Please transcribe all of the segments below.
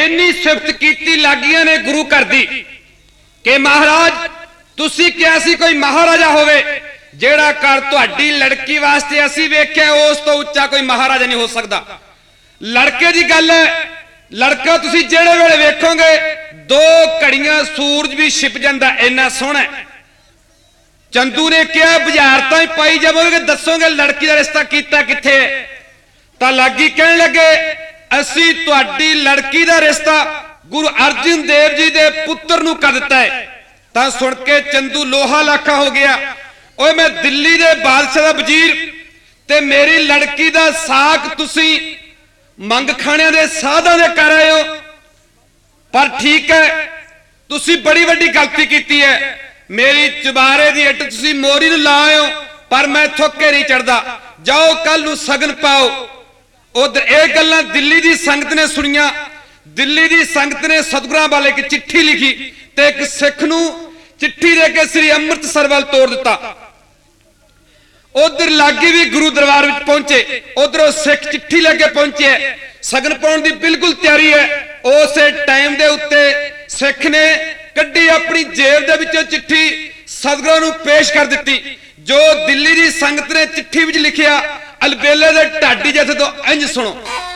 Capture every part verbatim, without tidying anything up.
इन्नी सिफत की लागियां ने गुरु घर दी कि महाराज तुसी क्या सी कोई महाराजा होवे जेड़ा घर तुहाडी लड़की वास्ते असी वेख्या उस तो उच्चा कोई महाराजा नहीं हो सकता। लड़के की गल है, लड़का तुसी जेड़े वेले वेखोगे दो घड़ियां सूरज भी छिप जांदा इन्ना सोहना। चंदू ने क्या बुझारतां ही पाई जावोगे दसोगे लड़की का रिश्ता कीता किथे, तां लागी कहण लगे असी तुहाडी लड़की का रिश्ता गुरु अर्जन देव जी दे पुत्र नूं कर दिता है। तां सुन के चंदू लोहा लाखा हो गया। ओए मैं दिल्ली दे बादशाह दा वजीर ते मेरी लड़की दा साक तुसी मंग खाने दे साधां दे कर आए हो, पर ठीक है तुसी बड़ी वड्डी गलती कीती है। मेरी चबारे दी इट तुसी मोरी नूं ला आए हो, पर मैं थोके नहीं चढ़दा। जाओ कल नूं सगन पाओ। उधर ये गल्लां दिल्ली दी संगत ने सुनिया। दिल्ली दी संगत ने सतगुरां वाले एक चिट्ठी लिखी ते एक सिख नूं चिट्ठी दे के श्री अमृतसर वाल तोड़ दिता। उधर लागी भी गुरु दरबार विच पहुंचे। उधरों सिख चिट्ठी लेके पहुंचे, सगन पाउण दी बिल्कुल तैयारी है। उस टाइम दे उत्ते सिख ने कड्डी अपनी जेब दे विचों चिट्ठी सतगुरां नूं पेश कर दित्ती। जो दिल्ली दी संगत ने चिट्ठी विच लिखिया अलबेले दे ढाडी जथे तो इंज सुनो।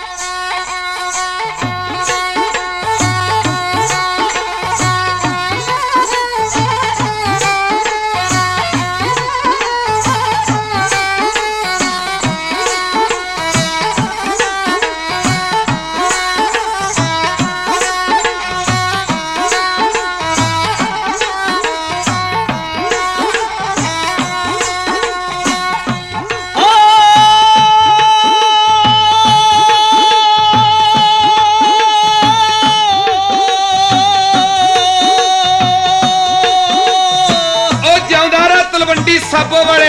साबो वालिया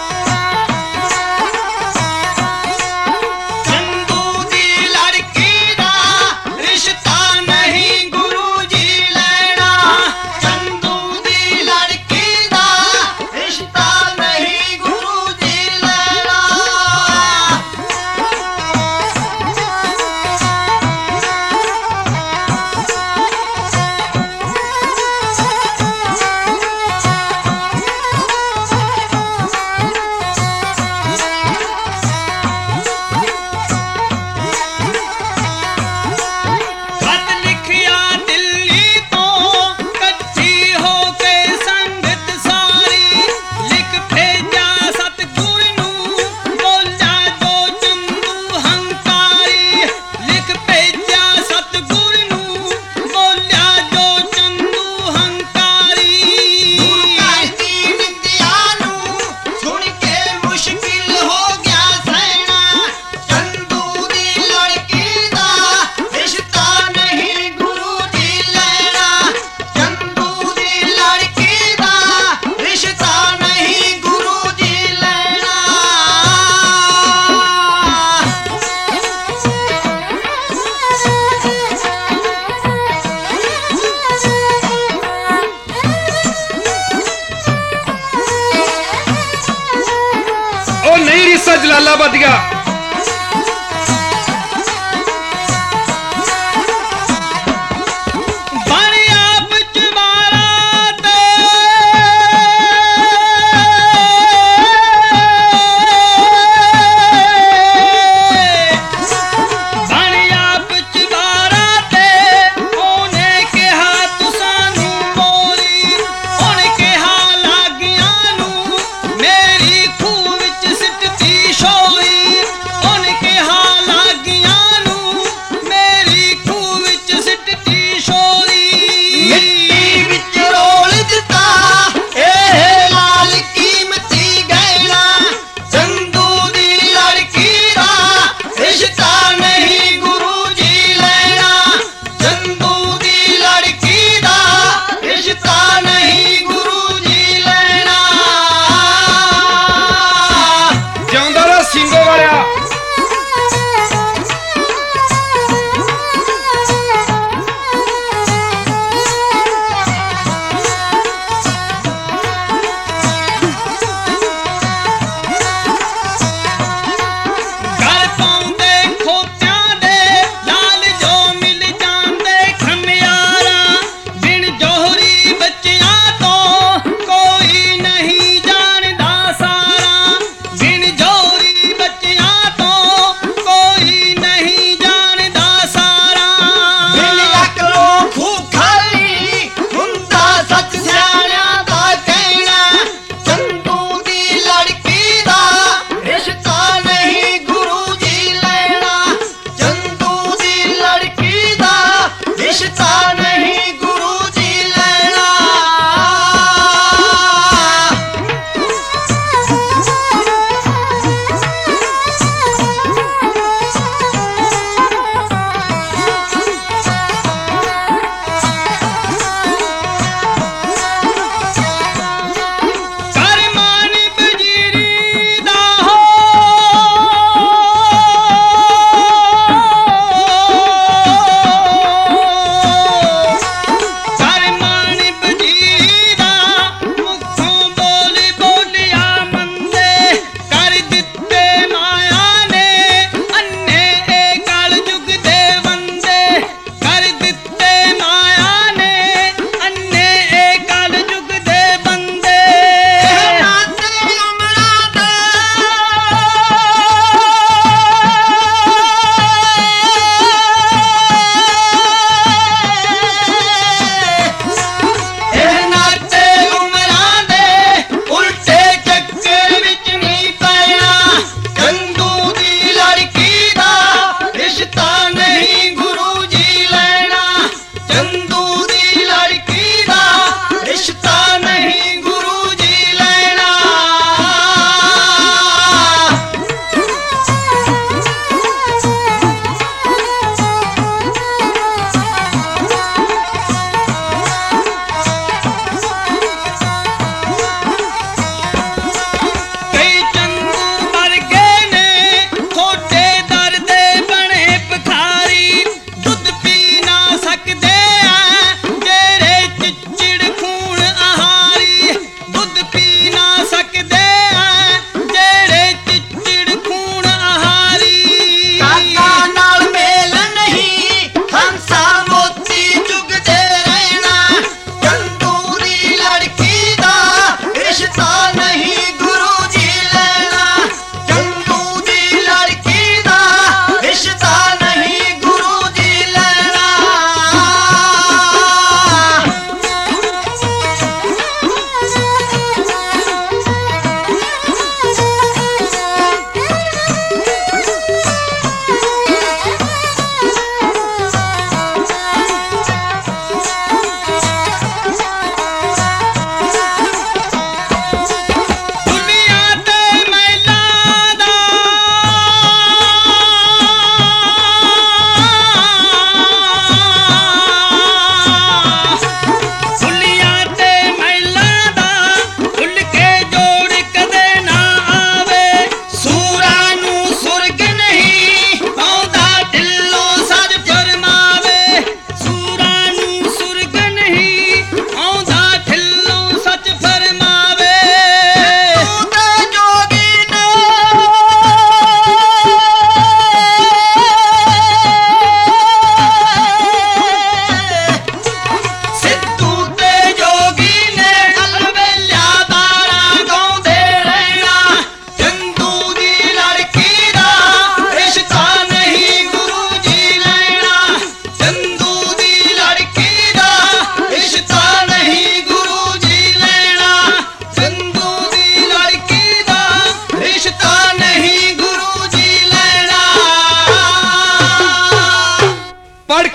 चंदू दी लड़की दा रिश्ता नहीं गुरु जी लेना। चंदू दी लड़की दा रिश्ता नहीं गुरु जी लेना। जलालाबाद गया मेरी खूह विच सिटती शोरी।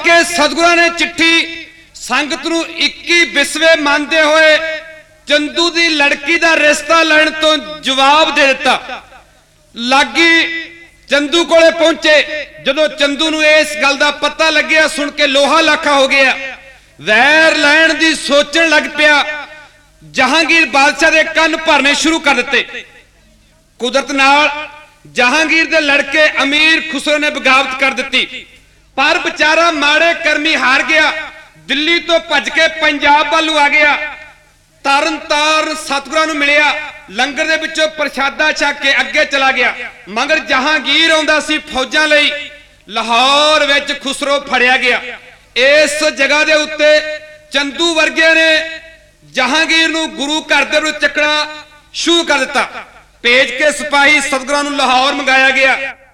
ਕੇ ਸਤਿਗੁਰਾਂ ਨੇ ਚਿੱਠੀ ਸੰਗਤ ਨੂੰ ਇੱਕੀ ਵਿਸਵੇ ਮੰਨਦੇ ਹੋਏ ਚੰਦੂ ਦੀ ਲੜਕੀ ਦਾ ਰਿਸ਼ਤਾ ਲੈਣ ਤੋਂ ਜਵਾਬ ਦੇ ਦਿੱਤਾ। ਲਾਗੀ ਚੰਦੂ ਕੋਲੇ ਪਹੁੰਚੇ। ਜਦੋਂ ਚੰਦੂ ਨੂੰ ਇਸ ਗੱਲ ਦਾ ਪਤਾ ਲੱਗਿਆ, ਸੁਣ ਕੇ ਲੋਹਾ ਲਾਖਾ ਹੋ ਗਿਆ, ਵੈਰ ਲੈਣ ਦੀ ਸੋਚਣ ਲੱਗ ਪਿਆ। ਜਹਾਂਗੀਰ ਬਾਦਸ਼ਾਹ ਦੇ ਕੰਨ ਭਰਨੇ ਸ਼ੁਰੂ ਕਰ ਦਿੱਤੇ। ਕੁਦਰਤ ਨਾਲ ਜਹਾਂਗੀਰ ਦੇ ਲੜਕੇ ਅਮੀਰ ਖੁਸਰੋ ਨੇ ਬਗਾਵਤ ਕਰ ਦਿੱਤੀ, ਪਰ ਵਿਚਾਰਾ ਮਾੜੇ ਕਰਮੀ ਹਾਰ ਗਿਆ। ਦਿੱਲੀ ਤੋਂ ਭੱਜ ਕੇ ਪੰਜਾਬ ਵੱਲੋਂ ਆ ਗਿਆ। ਤਰਨ ਤਾਰਨ ਸਤਿਗੁਰਾਂ ਨੂੰ ਮਿਲਿਆ, ਲੰਗਰ ਦੇ ਵਿੱਚੋਂ ਪ੍ਰਸ਼ਾਦਾ ਛਕ ਕੇ ਅੱਗੇ ਚਲਾ ਗਿਆ। ਮਗਰ ਜਹਾਂਗੀਰ ਆਉਂਦਾ ਸੀ ਫੌਜਾਂ ਲਈ। ਲਾਹੌਰ ਵਿੱਚ ਖੁਸਰੋ ਫੜਿਆ ਗਿਆ। ਇਸ ਜਗ੍ਹਾ ਦੇ ਉੱਤੇ ਚੰਦੂ ਵਰਗੇ ਨੇ ਜਹਾਂਗੀਰ ਨੂੰ ਗੁਰੂ ਘਰ ਦੇ ਨੂੰ ਚੱਕਣਾ ਸ਼ੁਰੂ ਕਰ ਦਿੱਤਾ। ਭੇਜ ਕੇ ਸਿਪਾਹੀ ਸਤਿਗੁਰਾਂ ਨੂੰ ਲਾਹੌਰ ਮੰਗਾਇਆ ਗਿਆ।